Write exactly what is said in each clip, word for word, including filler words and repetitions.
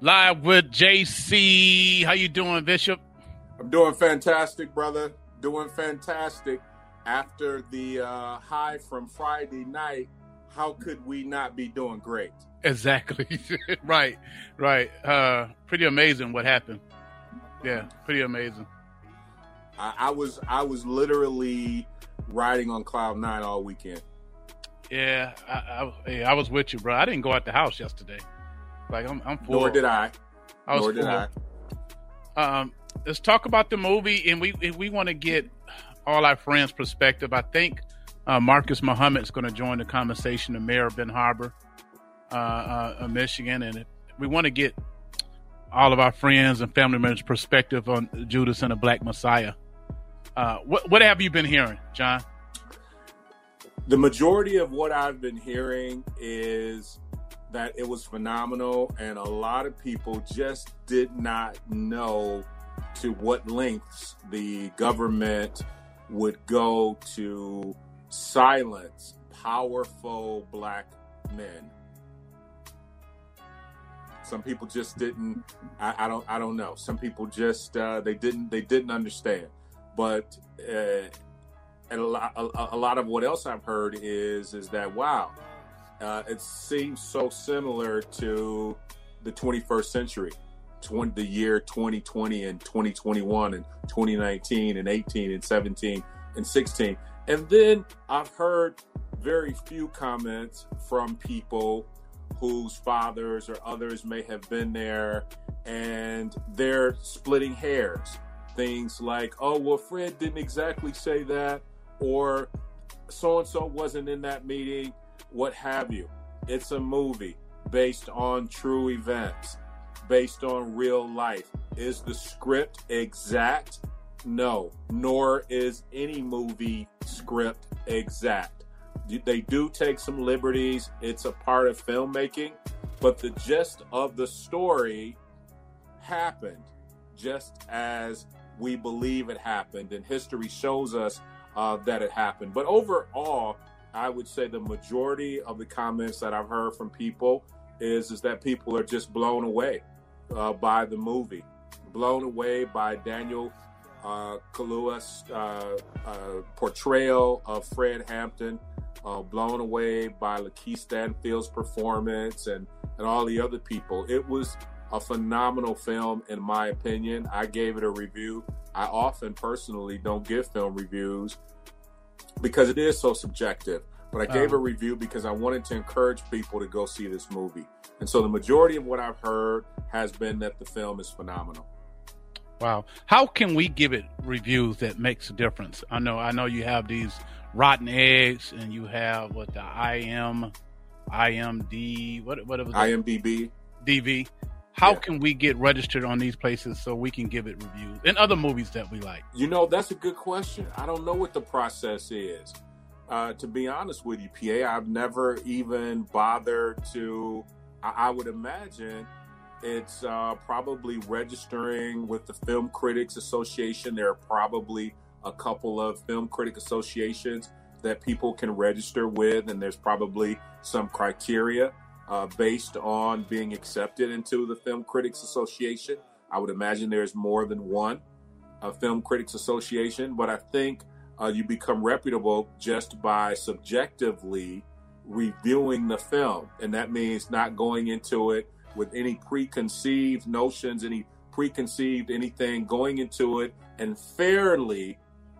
Live with J C. How you doing, Bishop? I'm doing fantastic, brother. Doing fantastic. After the uh, high from Friday night, how could we not be doing great? Exactly. right, right. Uh, pretty amazing what happened. Yeah, pretty amazing. I, I was I was literally riding on cloud nine all weekend. Yeah, I, I, yeah, I was with you, bro. I didn't go out the house yesterday. Like I'm, I'm full. Nor did I. I was Nor did full. I. Um, let's talk about the movie, and we we want to get all our friends' perspective. I think uh, Marcus Muhammad is going to join the conversation, the mayor of Ben Harbor, uh, uh, of Michigan, and we want to get all of our friends and family members' perspective on Judas and the Black Messiah. Uh, what what have you been hearing, John? The majority of what I've been hearing is that it was phenomenal, and a lot of people just did not know to what lengths the government would go to silence powerful black men. Some people just didn't. I, I don't. I don't know. Some people just uh, they didn't. They didn't understand. But uh, and a lot. A, a lot of what else I've heard is is that wow. Uh, it seems so similar to the twenty-first century, twenty, the year twenty twenty and twenty twenty-one and twenty nineteen and eighteen and seventeen and sixteen. And then I've heard very few comments from people whose fathers or others may have been there, and they're splitting hairs. Things like, oh, well, Fred didn't exactly say that, or so-and-so wasn't in that meeting. What have you. It's a movie based on true events, based on real life. Is the script exact? No, nor is any movie script exact. They do take some liberties. It's a part of filmmaking, but the gist of the story happened just as we believe it happened, and history shows us uh, that it happened. But overall, I would say the majority of the comments that I've heard from people is, is that people are just blown away uh, by the movie, blown away by Daniel uh, Kaluuya's uh, uh, portrayal of Fred Hampton, uh, blown away by Lakeith Stanfield's performance and, and all the other people. It was a phenomenal film, in my opinion. I gave it a review. I often personally don't give film reviews because it is so subjective. But I gave um, a review because I wanted to encourage people to go see this movie. And so the majority of what I've heard has been that the film is phenomenal. Wow. How can we give it reviews that makes a difference? I know I know you have these rotten eggs, and you have what the I M, I M D, what what was it? I M D B. D V. How yeah. can we get registered on these places so we can give it reviews and other movies that we like? You know, that's a good question. I don't know what the process is. Uh, to be honest with you, P A, I've never even bothered to, I, I would imagine it's uh, probably registering with the Film Critics Association. There are probably a couple of film critic associations that people can register with, and there's probably some criteria uh, based on being accepted into the Film Critics Association. I would imagine there's more than one uh, Film Critics Association, but I think Uh, you become reputable just by subjectively reviewing the film. And that means not going into it with any preconceived notions, any preconceived anything, going into it and fairly,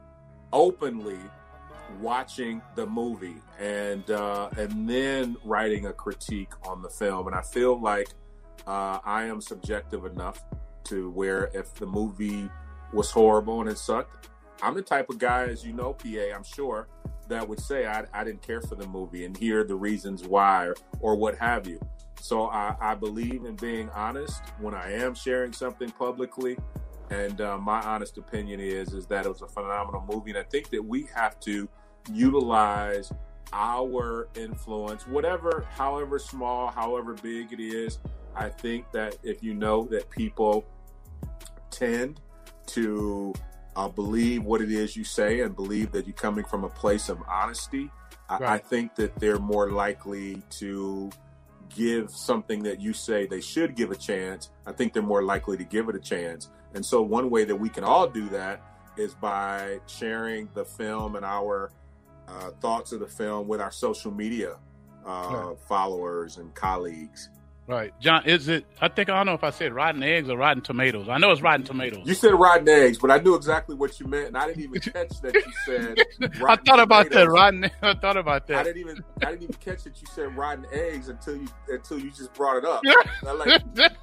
openly watching the movie and uh, and then writing a critique on the film. And I feel like uh, I am subjective enough to where if the movie was horrible and it sucked, I'm the type of guy, as you know, P A, I'm sure, that would say I, I didn't care for the movie and hear the reasons why or, or what have you. So I, I believe in being honest when I am sharing something publicly. And uh, my honest opinion is, is that it was a phenomenal movie. And I think that we have to utilize our influence, whatever, however small, however big it is. I think that if you know that people tend to uh, believe what it is you say and believe that you're coming from a place of honesty, right. I, I think that they're more likely to give something that you say they should give a chance, I think they're more likely to give it a chance. And so one way that we can all do that is by sharing the film and our uh, thoughts of the film with our social media uh, right. followers and colleagues. Right. John, is it, I think, I don't know if I said rotten eggs or rotten tomatoes. I know it's rotten tomatoes. You said rotten eggs, but I knew exactly what you meant, and I didn't even catch that you said rotten I thought about tomatoes. that, rotten, I thought about that. I didn't even, I didn't even catch that you said rotten eggs until you, until you just brought it up. I like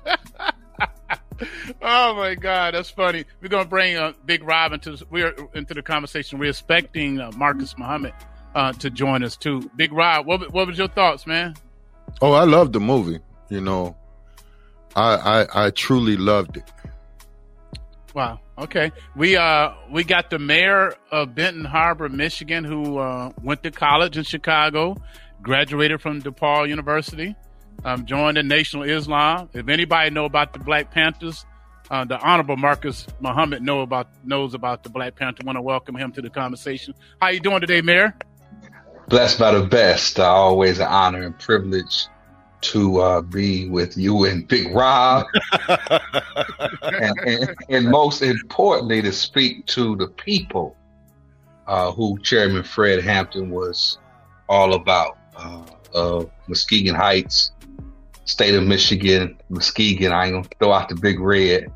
Oh my God, that's funny. We're gonna bring uh, Big Rob into we're into the conversation. We're expecting uh, Marcus Muhammad uh, to join us too. Big Rob, what what was your thoughts, man? Oh, I loved the movie. You know, I I, I truly loved it. Wow. Okay. We uh we got the mayor of Benton Harbor, Michigan, who uh, went to college in Chicago, graduated from DePaul University. Um, joined the Nation of Islam. If anybody know about the Black Panthers, uh, the Honorable Marcus Muhammad know about knows about the Black Panther. Want to welcome him to the conversation. How you doing today, Mayor? Blessed by the best. Uh, always an honor and privilege to uh, be with you and Big Rob, and, and, and most importantly, to speak to the people uh, who Chairman Fred Hampton was all about. Uh, of Muskegon Heights, state of Michigan, Muskegon. I ain't gonna throw out the big red.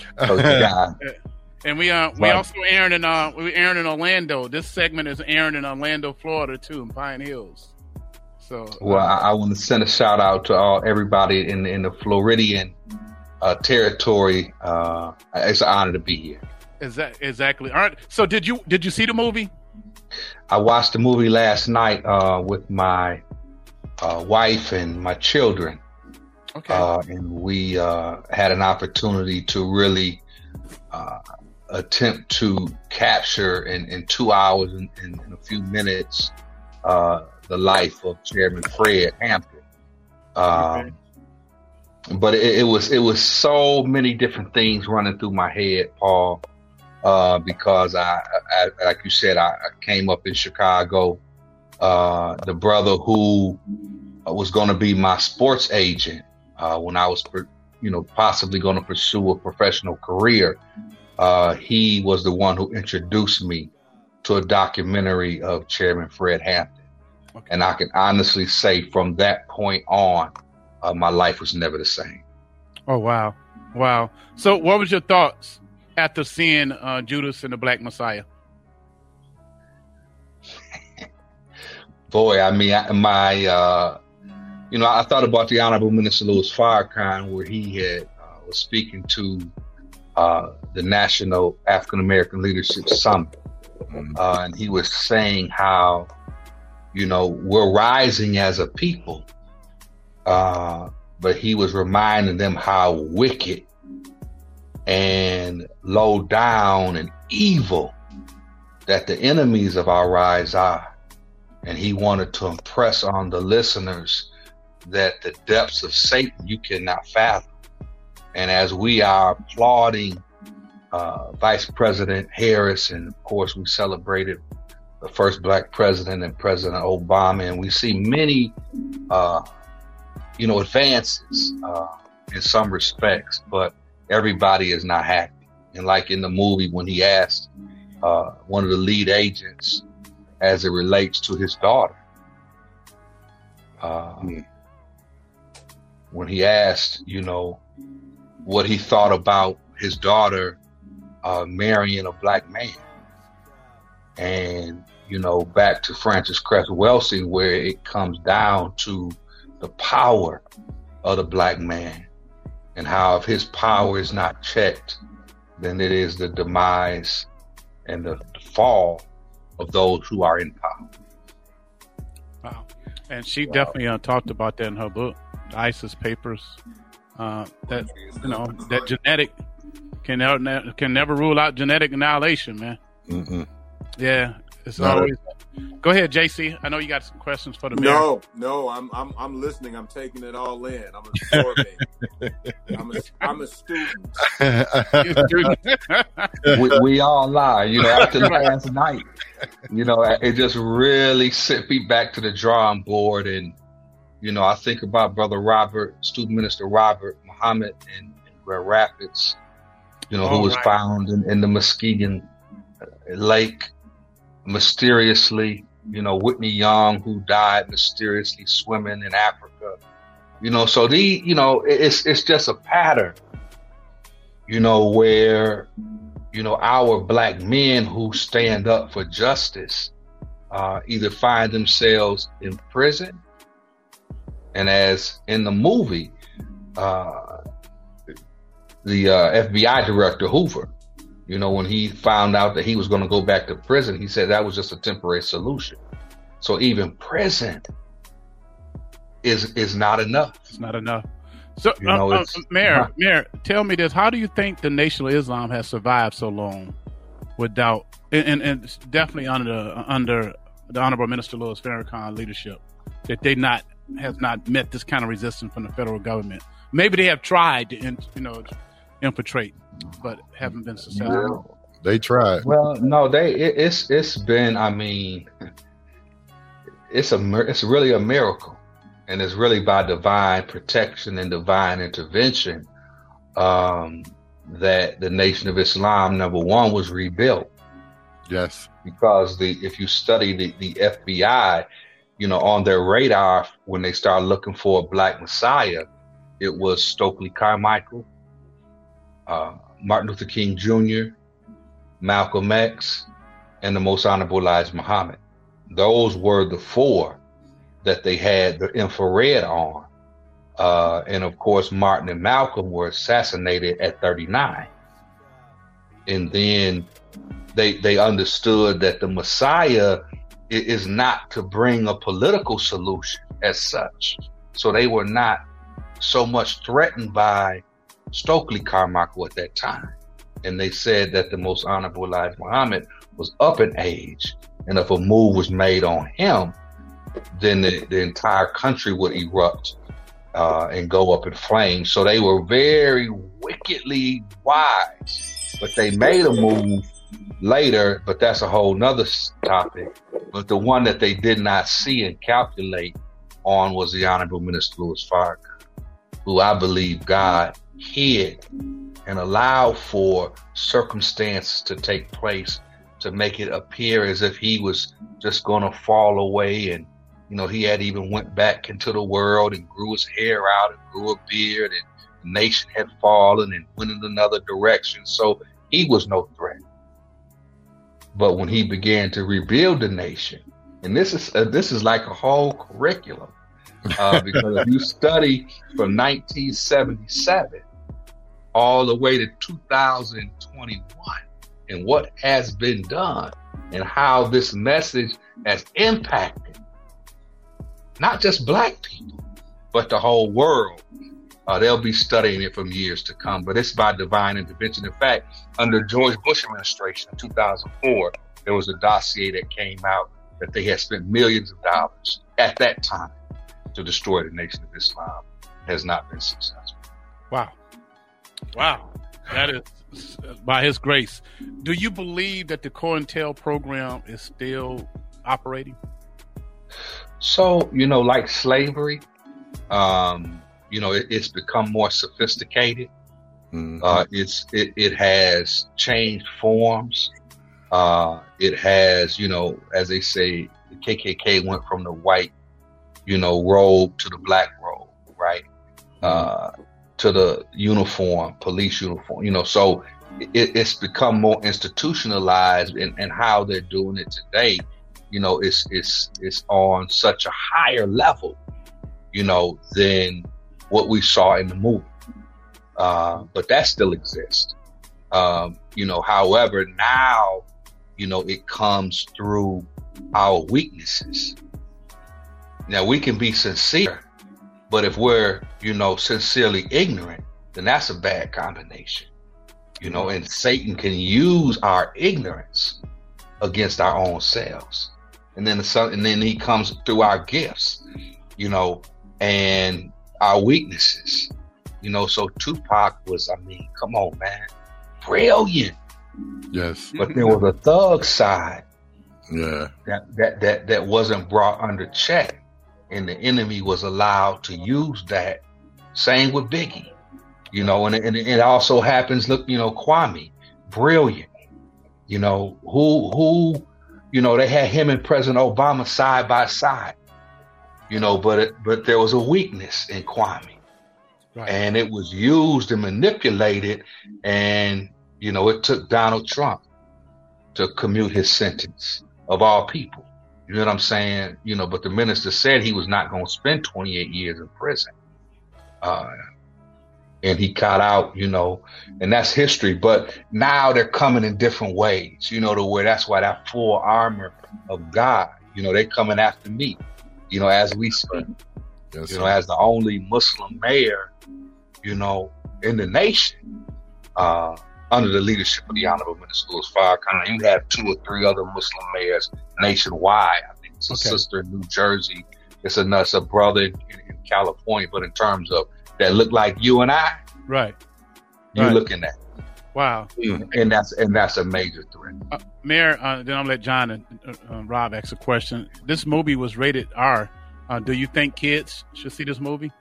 And we uh we also airing in uh we airing in Orlando. This segment is airing in Orlando, Florida too, in Pine Hills. So well, uh, I, I want to send a shout out to all everybody in in the Floridian uh, territory. Uh, it's an honor to be here. Exactly. Exactly. All right. So did you did you see the movie? I watched the movie last night uh, with my uh, wife and my children. Okay. Uh, and we uh, had an opportunity to really uh, attempt to capture in, in two hours and in, in a few minutes uh, the life of Chairman Fred Hampton. Um, okay. But it, it was it was so many different things running through my head, Paul, uh, because I, I, like you said, I, I came up in Chicago. Uh, the brother who was going to be my sports agent uh, when I was, you know, possibly going to pursue a professional career, uh, he was the one who introduced me to a documentary of Chairman Fred Hampton. Okay. And I can honestly say from that point on, uh, my life was never the same. Oh, wow. Wow. So what was your thoughts after seeing uh, Judas and the Black Messiah? Boy, I mean, I, my, uh, you know, I thought about the Honorable Minister Louis Farrakhan, where he had uh, was speaking to uh, the National African American Leadership Summit. Mm-hmm. Uh, and he was saying how, you know, we're rising as a people. Uh, but he was reminding them how wicked and low down and evil that the enemies of our rise are. And he wanted to impress on the listeners that the depths of Satan you cannot fathom. And as we are applauding uh, Vice President Harris, and of course we celebrated the first Black president and President Obama, and we see many, uh, you know, advances uh, in some respects, but everybody is not happy. And like in the movie, when he asked uh, one of the lead agents, as it relates to his daughter. Uh, mm. When he asked, you know, what he thought about his daughter uh, marrying a black man. And, you know, back to Francis Cress Welsing, where it comes down to the power of the black man and how if his power is not checked, then it is the demise and the, the fall of those who are in power. Wow. And she wow. definitely uh, talked about that in her book, the ISIS Papers, uh, that, you know, that genetic can never, can never rule out genetic annihilation, man. Mm-mm. Yeah. It's no. always. Go ahead, J C. I know you got some questions for the mayor. No, no, I'm I'm I'm listening. I'm taking it all in. I'm absorbing. I'm a I'm a student. we, we all are, you know. After last night, you know, it just really sent me back to the drawing board, and you know, I think about Brother Robert, Student Minister Robert Muhammad in, in Grand Rapids, you know, oh, who was right. found in, in the Muskegon Lake mysteriously. You know, Whitney Young, who died mysteriously swimming in Africa. You know, so the, you know, it's it's just a pattern, you know, where, you know, our black men who stand up for justice uh, either find themselves in prison, and as in the movie, uh, the uh, F B I director Hoover, you know, when he found out that he was going to go back to prison, he said that was just a temporary solution. So even prison is is not enough. It's not enough. So, You know, uh, uh, it's- Mayor, Mayor, tell me this: how do you think the Nation of Islam has survived so long without, and, and, and it's definitely under under the Honorable Minister Louis Farrakhan leadership, that they not has not met this kind of resistance from the federal government? Maybe they have tried to, in, you know, infiltrate, but haven't been successful. They tried. Well, no, they it, it's it's been. I mean, it's a mir- it's really a miracle, and it's really by divine protection and divine intervention um, that the Nation of Islam, number one, was rebuilt. Yes. Because the if you study the, the F B I, you know, on their radar when they started looking for a black messiah, it was Stokely Carmichael, uh, Martin Luther King Junior, Malcolm X, and the Most Honorable Elijah Muhammad. Those were the four that they had the infrared on. Uh, and of course, Martin and Malcolm were assassinated at thirty-nine. And then they they understood that the Messiah i- is not to bring a political solution as such. So they were not so much threatened by Stokely Carmichael at that time. And they said that the Most Honorable Elijah Muhammad was up in age, and if a move was made on him, then the, the entire country would erupt uh, and go up in flames. So they were very wickedly wise, but they made a move later, but that's a whole nother s- topic. But the one that they did not see and calculate on was the Honorable Minister Louis Farrakhan, who I believe God hid and allowed for circumstances to take place to make it appear as if he was just going to fall away. And, you know, he had even went back into the world and grew his hair out and grew a beard, and the nation had fallen and went in another direction. So he was no threat. But when he began to rebuild the nation, and this is uh, this is like a whole curriculum, uh, because if you study from nineteen seventy-seven all the way to two thousand twenty-one and what has been done and how this message has impacted not just black people, but the whole world, uh, they'll be studying it from years to come. But it's by divine intervention. In fact, under George Bush administration in two thousand four, there was a dossier that came out that they had spent millions of dollars at that time to destroy the Nation of Islam. It has not been successful. Wow. Wow. That is by his grace. Do you believe that the COINTEL program is still operating? So, you know, like slavery, um, you know, it, it's become more sophisticated. Mhm. Uh, it's it, it has changed forms. Uh, it has, you know, as they say, the K K K went from the white, you know, robe to the black robe, right? Uh, to the uniform, police uniform, you know, so it, it's become more institutionalized, and, and how they're doing it today, you know, it's, it's, it's on such a higher level, you know, than what we saw in the movie. Uh, but that still exists. Um, you know, however, now, you know, it comes through our weaknesses. Now, we can be sincere, but if we're, you know, sincerely ignorant, then that's a bad combination. You know, and Satan can use our ignorance against our own selves. And then the son, and then he comes through our gifts, you know, and our weaknesses. You know, so Tupac was, I mean, come on, man, brilliant. Yes. But there was a thug side Yeah. that, that, that, that wasn't brought under check. and the enemy was allowed to use that. Same with Biggie, you know, and, and it also happens. Look, you know, Kwame, brilliant, you know, who who, you know, they had him and President Obama side by side, you know, but it, but there was a weakness in Kwame, right. And it was used and manipulated, and you know, it took Donald Trump to commute his sentence, of all people. You know what I'm saying? You know, but the minister said he was not going to spend twenty-eight years in prison. Uh, and he got out, you know, and that's history. But now they're coming in different ways, you know, to where that's why that full armor of God, you know, they're coming after me, you know, as we speak, yes, you know, as the only Muslim mayor, you know, in the nation, uh, under the leadership of the Honorable Minister Louis Farrakhan. You have two or three other Muslim mayors nationwide. I think it's a okay. sister in New Jersey. It's a, it's a brother in, in California. But in terms of that look like you and I, right? You're right. looking at. Wow. And that's and that's a major threat. Uh, Mayor, uh, then I'll let John and uh, uh, Rob ask a question. This movie was rated R. Uh, do you think kids should see this movie?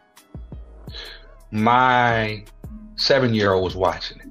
My seven-year-old was watching it.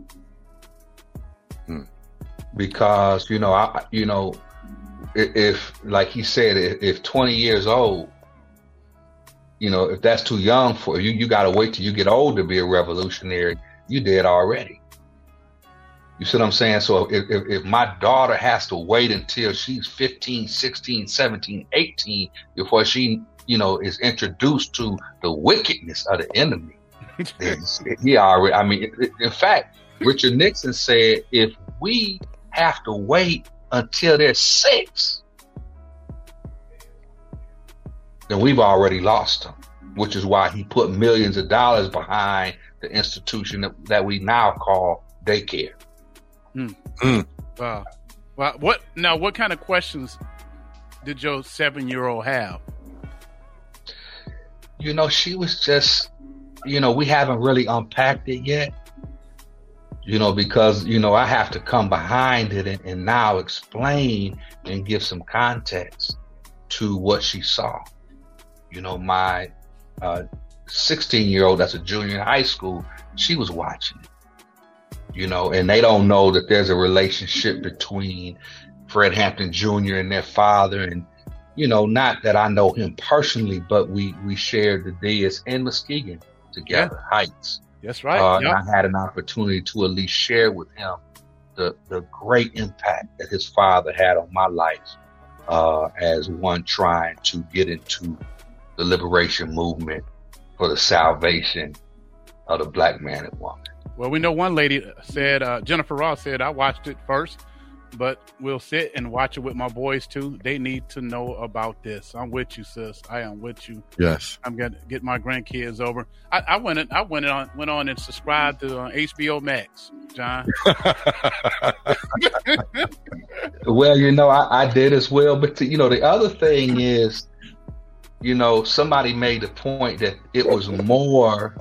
Because, you know, I, you know, if, if like he said, if, if twenty years old, you know, if that's too young for you, you got to wait till you get old to be a revolutionary. You did already. You see what I'm saying? So if, if, if my daughter has to wait until she's fifteen, sixteen, seventeen, eighteen before she, you know, is introduced to the wickedness of the enemy, he already, I mean, in fact, Richard Nixon said, if we have to wait until they're six, then we've already lost them, which is why he put millions of dollars behind the institution that, that we now call daycare. Mm. Mm. Wow. Well, what now? What kind of questions did your seven-year-old have? You know, she was just, you know, we haven't really unpacked it yet. You know, because, you know, I have to come behind it and, and now explain and give some context to what she saw. You know, my uh, sixteen-year-old that's a junior in high school, she was watching it. You know, and they don't know that there's a relationship between Fred Hampton Junior and their father. And, you know, not that I know him personally, but we, we shared the Diaz in Muskegon together, yeah. Heights. That's right. Uh, yep. And I had an opportunity to at least share with him the the great impact that his father had on my life uh, as one trying to get into the liberation movement for the salvation of the black man and woman. Well, we know one lady said, uh, Jennifer Ross said, I watched it first, but we'll sit and watch it with my boys too. They need to know about this. I'm with you, sis. I am with you. Yes. I'm gonna get my grandkids over. I, I went. In, I went on. Went on and subscribed to uh, H B O Max. John. Well, you know, I, I did as well. But to, you know, the other thing is, you know, somebody made the point that it was more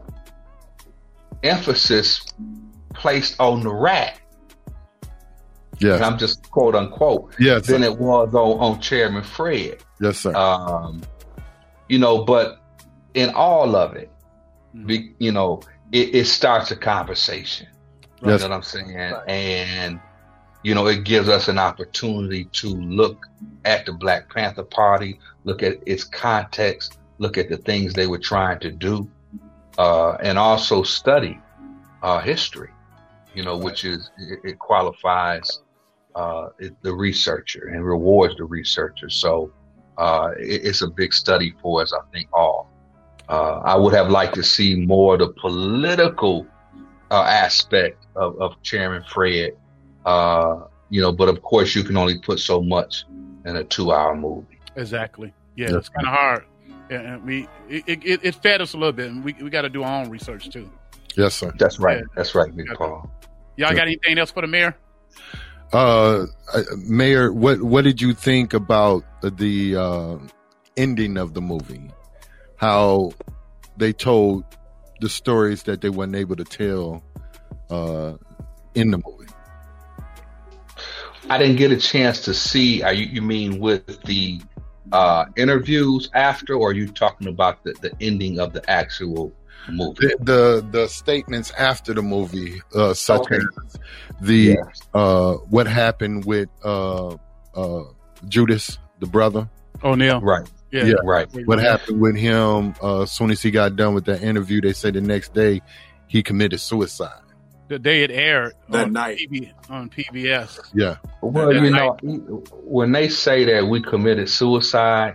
emphasis placed on the rat. Yeah, and I'm just quote unquote. Yes, than it was on, on Chairman Fred. Yes, sir. Um, you know, but in all of it, mm-hmm. be, you know, it, it starts a conversation. You yes. know what I'm saying? Right. And you know, it gives us an opportunity to look at the Black Panther Party, look at its context, look at the things they were trying to do, uh, and also study uh, history. You know, which is it, it qualifies. Uh, it, the researcher and rewards the researcher. So uh, it, it's a big study for us, I think, all. Uh, I would have liked to see more of the political uh, aspect of, of Chairman Fred, uh, you know, but of course you can only put so much in a two-hour movie. Exactly. Yeah, it's kind of hard. And we it, it, it fed us a little bit, and we, we got to do our own research, too. Yes, sir. That's right. Yeah. That's right, Big Paul. Y'all got anything else for the mayor? Uh, Mayor, what what did you think about the uh, ending of the movie? How they told the stories that they weren't able to tell uh, in the movie? I didn't get a chance to see. Are you, you mean with the uh, interviews after, or are you talking about the, the ending of the actual movie? The the, the statements after the movie, uh, such Okay. as the Yes. uh, what happened with uh, uh, Judas, the brother. O'Neal. Right. Yeah. Yeah. Right. What happened with him? Uh, as soon as he got done with that interview, they said the next day he committed suicide. The day it aired That on night. P B, on P B S. Yeah, Well, Yeah. you know, when they say that we committed suicide,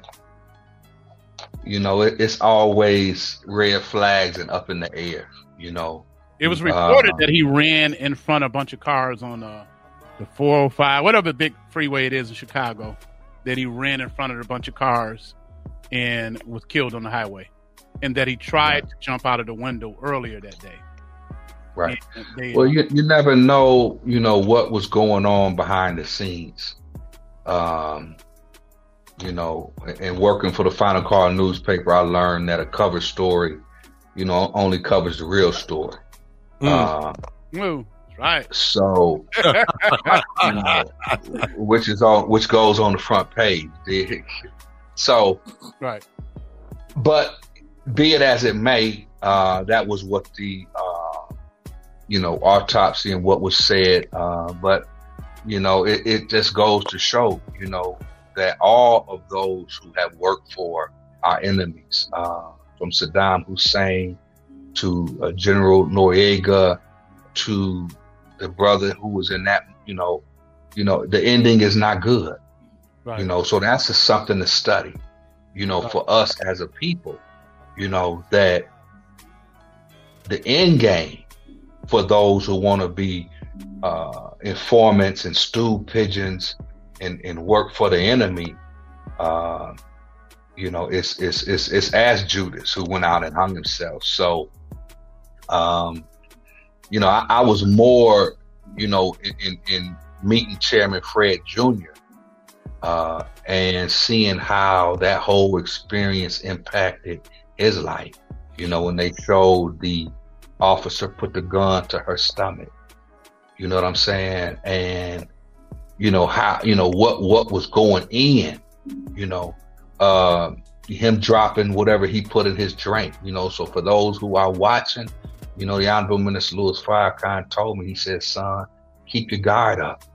you know, it, it's always red flags and up in the air. You know, It was reported Uh, that he ran in front of a bunch of cars on uh, the four oh five, whatever big freeway it is in Chicago, that he ran in front of a bunch of cars and was killed on the highway. And that he tried to jump out of the window earlier that day. right? And they, Well, you you never know, you know, what was going on behind the scenes. Um, you know, and working for the Final Call newspaper, I learned that a cover story, you know, only covers the real story. Mm. Uh, Ooh, that's right. so, you know, which is on, which goes on the front page. dig? So, Right. but be it as it may, uh, that was what the, uh, you know, autopsy and what was said. Uh, but, you know, it, it just goes to show, you know, that all of those who have worked for our enemies, uh, from Saddam Hussein to uh, General Noriega to the brother who was in that, you know, you know, the ending is not good, Right. you know, so that's just something to study, you know, Right. for us as a people, you know, that the end game for those who want to be uh, informants and stool pigeons and, and work for the enemy, uh, you know, it's, it's, it's, it's as Judas who went out and hung himself. So, um, you know, I, I was more, you know, in, in, in meeting Chairman Fred Junior Uh, and seeing how that whole experience impacted his life. You know, when they showed the officer put the gun to her stomach, you know what I'm saying? And, you know, how, you know, what, what was going in, you know, uh, him dropping whatever he put in his drink, you know. So for those who are watching, you know, the Honorable Minister Louis Farrakhan told me, he said, son, keep your guard up.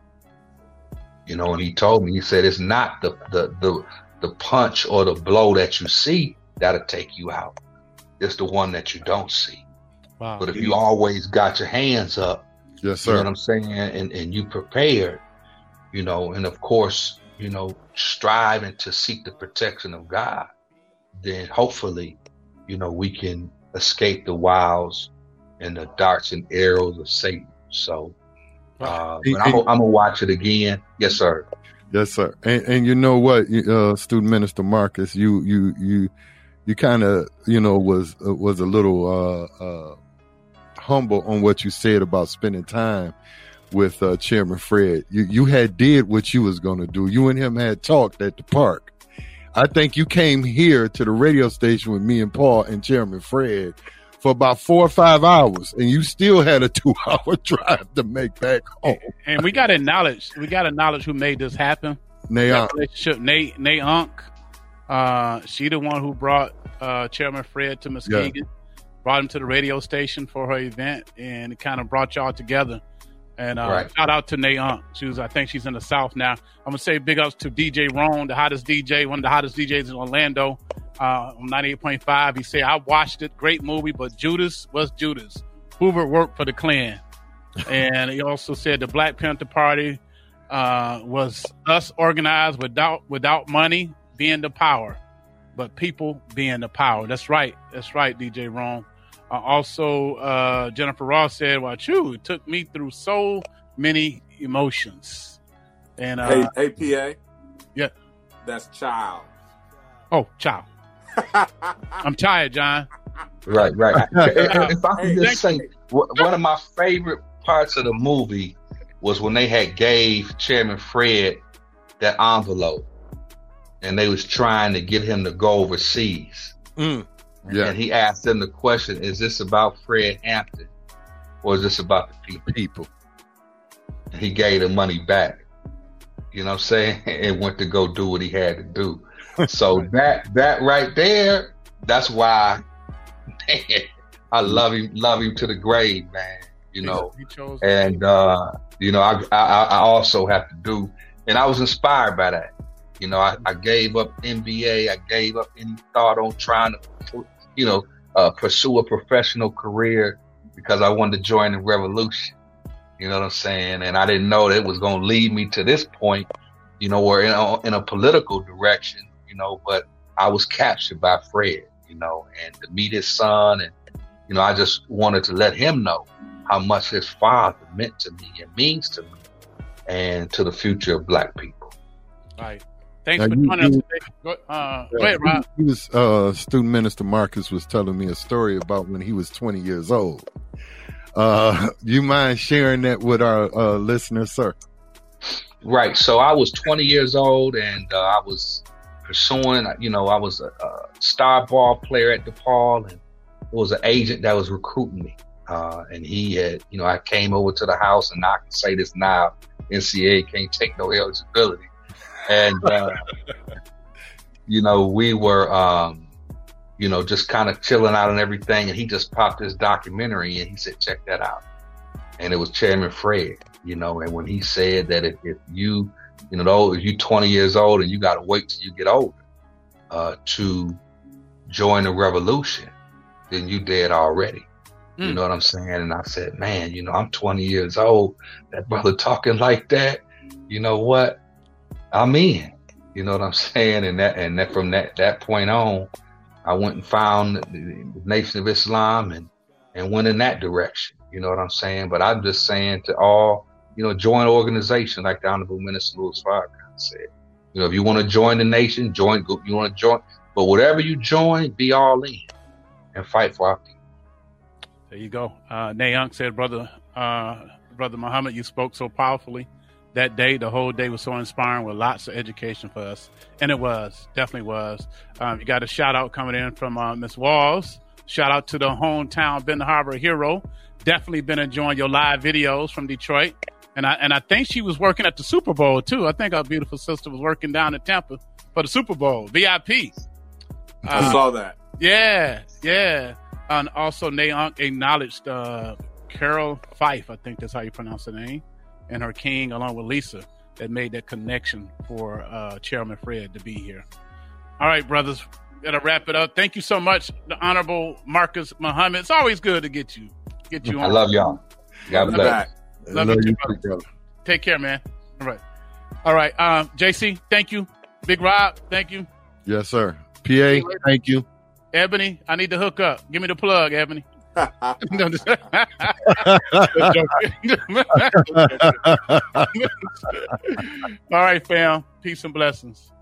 You know, and he told me, he said, it's not the, the, the, the punch or the blow that you see that'll take you out. It's the one that you don't see. Wow. But if you always got your hands up, yes, you know sir. what I'm saying, and, and you prepared, you know, and of course, you know, striving to seek the protection of God, then hopefully, you know, we can escape the wiles and the darts and arrows of Satan. So, uh, but I'm, I'm gonna watch it again. Yes, sir. Yes, sir. And, and you know what, uh, Student Minister Marcus, you you you you kind of you know was uh, was a little uh, uh, humble on what you said about spending time with uh, Chairman Fred. You you had did what you was gonna do. You and him had talked at the park. I think you came here to the radio station with me and Paul and Chairman Fred for about four or five hours, and you still had a two-hour drive to make back home. And we got to acknowledge, we got to acknowledge who made this happen. Nayon. That relationship, Nate, Nate Unk, uh, she the one who brought uh, Chairman Fred to Muskegon, brought him to the radio station for her event, and it kind of brought y'all together. And uh, Right. shout out to Nate Unk. She was, I think she's in the South now. I'm gonna say big ups to D J Ron, the hottest D J, one of the hottest D Js in Orlando, uh, on ninety-eight point five. He said, I watched it, great movie, but Judas was Judas. Hoover worked for the Klan. And he also said the Black Panther Party uh, was us organized without without money being the power, but people being the power. That's right. That's right, D J Ron. Uh, also, uh, Jennifer Ross said, well, chew, it took me through so many emotions. And uh, Hey, hey, P A. Yeah. That's child. oh, ciao. I'm tired, John. Right, right. If I Hey, can just say, thank wh- one of my favorite parts of the movie was when they had gave Chairman Fred that envelope, and they was trying to get him to go overseas. Mm. Yeah. And he asked them the question, is this about Fred Hampton or is this about the people? People. And he gave the money back. You know what I'm saying? And went to go do what he had to do. So that that right there, that's why, man, I love him, love him to the grave, man. You know, he chose and uh, you know, I, I I also have to do, and I was inspired by that. You know, I, I gave up N B A, I gave up any thought on trying to, you know, uh, pursue a professional career because I wanted to join the revolution. You know what I'm saying? And I didn't know that it was going to lead me to this point, you know, or in a, in a political direction, you know, but I was captured by Fred, you know, and to meet his son. And, you know, I just wanted to let him know how much his father meant to me and means to me and to the future of black people. All right. Thanks now for you, joining us you, today. Go, uh, go ahead, Rob. He was, uh, student minister Marcus was telling me a story about when he was twenty years old. Uh, you mind sharing that with our uh, listeners, sir? Right. So I was twenty years old and uh, I was pursuing, you know, I was a, a star ball player at DePaul, and it was an agent that was recruiting me. Uh, and he had, you know, I came over to the house, and I can say this now, N C A A can't take no eligibility. And, uh, you know, we were, um, you know, just kind of chilling out and everything. And he just popped this documentary and he said, check that out. And it was Chairman Fred, you know, and when he said that if, if you, you know, if you're twenty years old and you got to wait till you get older, uh, to join the revolution, then you dead already. Mm. You know what I'm saying? And I said, man, you know, I'm twenty years old. That brother talking like that, you know what? I'm in. You know what I'm saying? And that, and that from that, that point on, I went and found the, the Nation of Islam and, and went in that direction. You know what I'm saying? But I'm just saying to all, you know, join organization like the Honorable Minister Louis Farrakhan said. You know, if you want to join the nation, join, go, you want to join, but whatever you join, be all in and fight for our people. There you go. Uh, Nayunk said, brother, uh, brother Muhammad, you spoke so powerfully that day. The whole day was so inspiring with lots of education for us. And it was, definitely was. Um, you got a shout out coming in from uh, Miss Walls. Shout out to the hometown Benton Harbor hero. Definitely been enjoying your live videos from Detroit. And I and I think she was working at the Super Bowl, too. I think our beautiful sister was working down in Tampa for the Super Bowl, V I P. I uh, saw that. Yeah, yeah. And also, Nayunk acknowledged uh, Carol Fife, I think that's how you pronounce her name, and her king, along with Lisa, that made that connection for uh, Chairman Fred to be here. All right, brothers, gotta wrap it up. Thank you so much, the Honorable Marcus Muhammad. It's always good to get you, get you on. I love y'all. God bless. Love, love you, too, brother. brother. Take care, man. All right, all right. Um, J C, thank you. Big Rob, thank you. Yes, sir. P A, thank you. Ebony, I need to hook up. Give me the plug, Ebony. All right, fam. Peace and blessings.